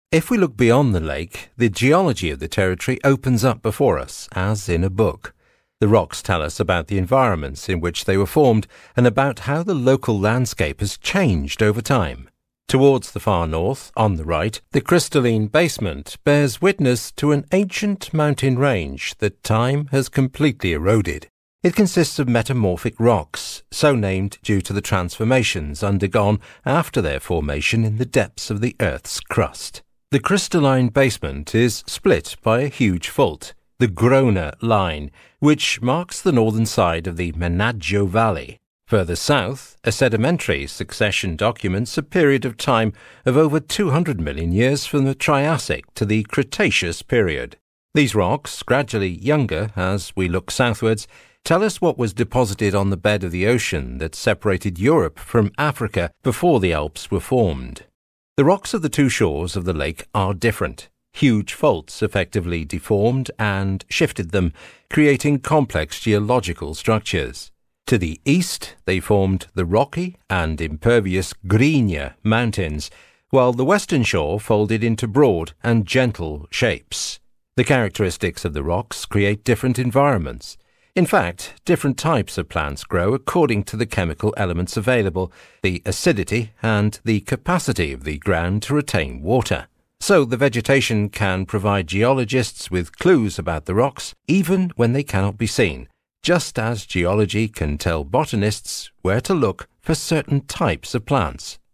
If we look beyond the lake, the geology of the territory opens up before us, as in a book. The rocks tell us about the environments in which they were formed and about how the local landscape has changed over time. Towards the far north, on the right, the crystalline basement bears witness to an ancient mountain range that time has completely eroded. It consists of metamorphic rocks, so named due to the transformations undergone after their formation in the depths of the Earth's crust. The crystalline basement is split by a huge fault, the Grona Line, which marks the northern side of the Menaggio Valley. Further south, a sedimentary succession documents a period of time of over 200 million years from the Triassic to the Cretaceous period. These rocks, gradually younger as we look southwards, tell us what was deposited on the bed of the ocean that separated Europe from Africa before the Alps were formed. The rocks of the two shores of the lake are different. Huge faults effectively deformed and shifted them, creating complex geological structures. To the east, they formed the rocky and impervious Grigna Mountains, while the western shore folded into broad and gentle shapes. The characteristics of the rocks create different environments. In fact, different types of plants grow according to the chemical elements available, the acidity and the capacity of the ground to retain water. So the vegetation can provide geologists with clues about the rocks even when they cannot be seen, just as geology can tell botanists where to look for certain types of plants.